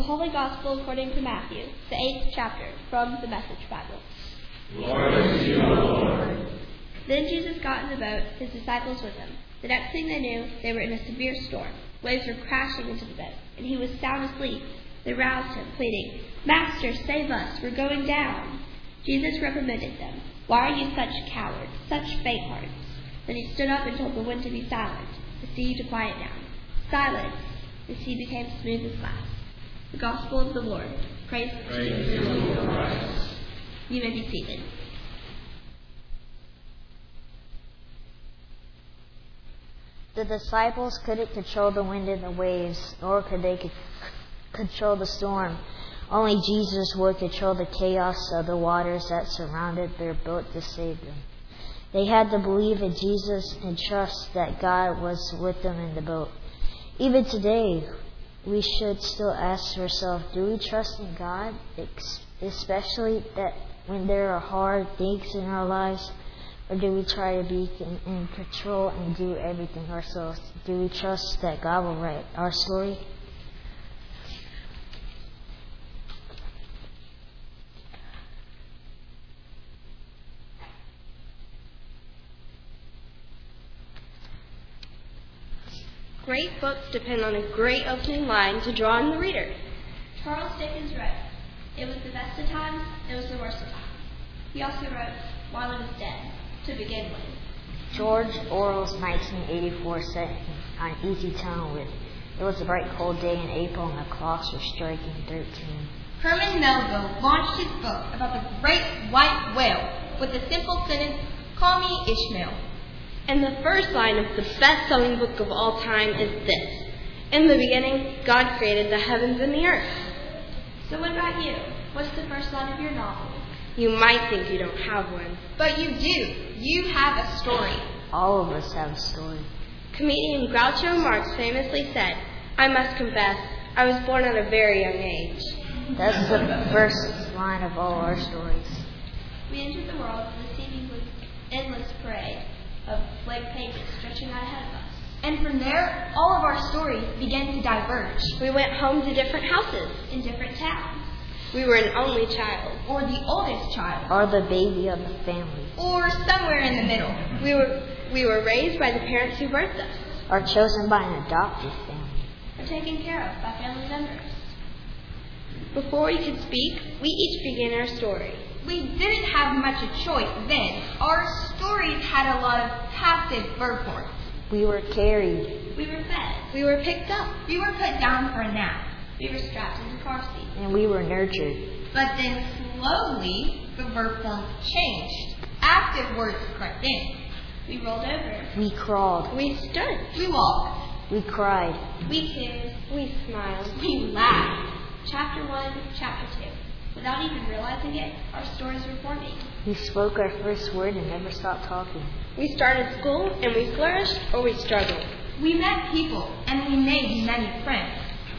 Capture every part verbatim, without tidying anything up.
The Holy Gospel according to Matthew, the eighth chapter, from the Message Bible. Glory to you, Lord. Then Jesus got in the boat, his disciples with him. The next thing they knew, they were in a severe storm. Waves were crashing into the boat, and he was sound asleep. They roused him, pleading, "Master, save us, we're going down." Jesus reprimanded them. "Why are you such cowards, such faint-hearted?" Then he stood up and told the wind to be silent, the sea to quiet down. Silence! The sea became smooth as glass. The Gospel of the Lord. Praise, Praise to you, Christ. You may be seated. The disciples couldn't control the wind and the waves, nor could they c- control the storm. Only Jesus would control the chaos of the waters that surrounded their boat to save them. They had to believe in Jesus and trust that God was with them in the boat. Even today, we should still ask ourselves, do we trust in God, especially that when there are hard things in our lives? Or do we try to be in control and do everything ourselves? Do we trust that God will write our story? Great books depend on a great opening line to draw in the reader. Charles Dickens wrote, "It was the best of times, it was the worst of times." He also wrote, "While it was dead," to begin with. George Orwell's nineteen eighty-four set on easy tone with, "It was a bright cold day in April and the clocks were striking thirteen." Herman Melville launched his book about the great white whale with the simple sentence, "Call me Ishmael." And the first line of the best-selling book of all time is this: "In the beginning, God created the heavens and the earth." So what about you? What's the first line of your novel? You might think you don't have one. But you do. You have a story. All of us have a story. Comedian Groucho Marx famously said, "I must confess, I was born at a very young age." That's the first line of all our stories. We entered the world with a seemingly endless parade of blank pages stretching out ahead of us. And from there, all of our stories began to diverge. We went home to different houses. In different towns. We were an only child. Or the oldest child. Or the baby of the family. Or somewhere in the middle. We were we were raised by the parents who birthed us. Or chosen by an adoptive family. Or taken care of by family members. Before we could speak, we each began our story. We didn't have much a choice then. Our stories had a lot of passive verb forms. We were carried. We were fed. We were picked up. We were put down for a nap. We were strapped into car seats. And we were nurtured. But then slowly, the verb forms changed. Active words crept in. We rolled over. We crawled. We stood. We walked. We cried. We kissed. We smiled. We laughed. Chapter one, Chapter two. Without even realizing it, our stories were forming. We spoke our first word and never stopped talking. We started school and we flourished or we struggled. We met people and we made many friends.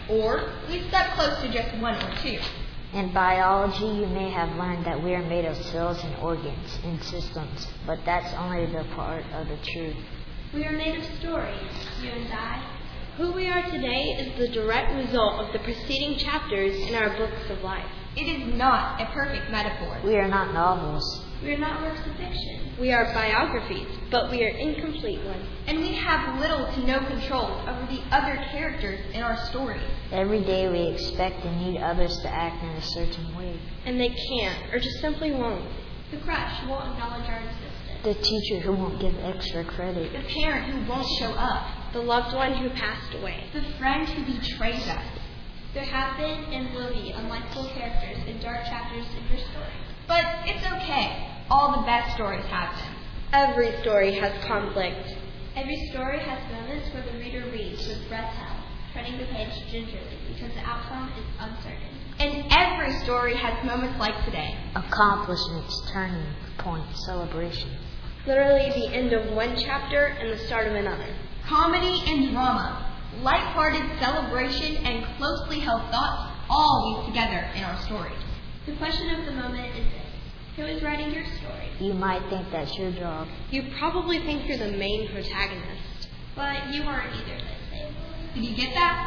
Or we stepped close to just one or two. In biology, you may have learned that we are made of cells and organs and systems, but that's only the part of the truth. We are made of stories, you and I. Who we are today is the direct result of the preceding chapters in our books of life. It is not a perfect metaphor. We are not novels. We are not works of fiction. We are biographies, but we are incomplete ones. And we have little to no control over the other characters in our stories. Every day we expect and need others to act in a certain way. And they can't, or just simply won't. The crush who won't acknowledge our existence. The teacher who won't give extra credit. The parent who won't show up. The loved one who passed away. The friend who betrays us. There have been and will be unlikable characters in dark chapters in your story. But it's okay. All the best stories have them. Every story has conflict. Every story has moments where the reader reads with breath held, turning the page gingerly because the outcome is uncertain. And every story has moments like today. Accomplishments, turning points, celebrations. Literally the end of one chapter and the start of another. Comedy and drama, light-hearted celebration and closely held thoughts all weave together in our stories. The question of the moment is this: who is writing your story? You might think that's your job. You probably think you're the main protagonist. But you aren't either, Lindsay. Did you get that?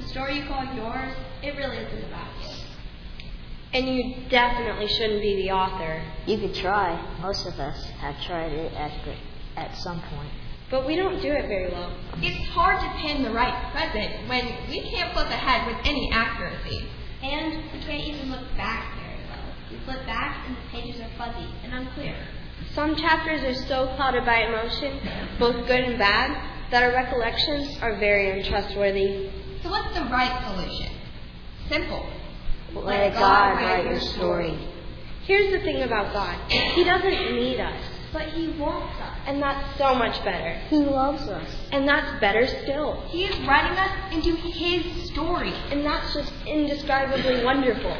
The story you call yours, it really isn't about you. And you definitely shouldn't be the author. You could try. Most of us have tried it at the, at some point. But we don't do it very well. It's hard to pin the right present when we can't flip ahead with any accuracy. And we can't even look back very well. We flip back and the pages are fuzzy and unclear. Some chapters are so clouded by emotion, both good and bad, that our recollections are very untrustworthy. So what's the right solution? Simple. Let God write your story. Here's the thing about God. He doesn't need us. But He wants us. And that's so much better. He loves us. And that's better still. He is writing us into His story. And that's just indescribably wonderful.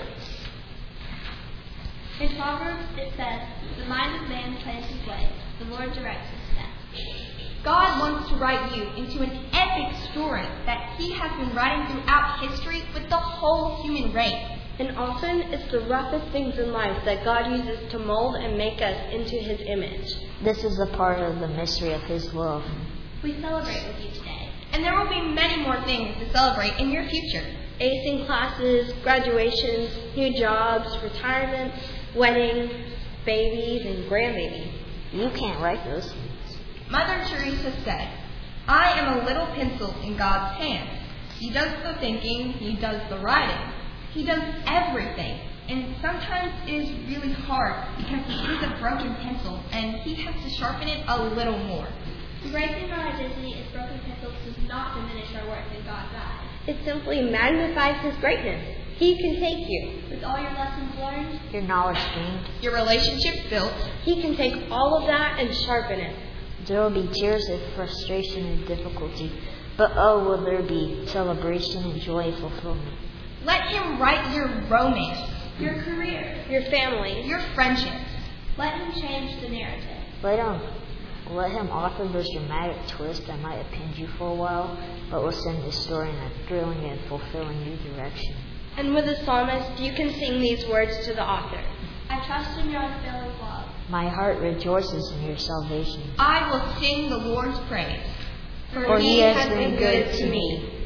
In Proverbs it says, "The mind of man plans his way, the Lord directs his steps." God wants to write you into an epic story that He has been writing throughout history with the whole human race. And often it's the roughest things in life that God uses to mold and make us into His image. This is a part of the mystery of His love. We celebrate with you today. And there will be many more things to celebrate in your future. Acing classes, graduations, new jobs, retirements, weddings, babies, and grandbabies. You can't write those things. Mother Teresa said, "I am a little pencil in God's hand. He does the thinking, He does the writing. He does everything, and sometimes it is really hard because He is a broken pencil and He has to sharpen it a little more." Erasing our identity as broken pencils does not diminish our worth in God's eyes. It simply magnifies His greatness. He can take you. With all your lessons learned, Your knowledge gained. Your relationship built. He can take all of that and sharpen it. There will be tears of frustration and difficulty, but oh, will there be celebration and joy and fulfillment. Let Him write your romance, your career, Your family. your friendships. let Him change the narrative. Let him, let him author those dramatic twists that might have pinned you for a while, but will send the story in a thrilling and fulfilling new direction. And with the psalmist, you can sing these words to the author. I trust in your unfailing love. My heart rejoices in your salvation. I will sing the Lord's praise. For He has been good to me.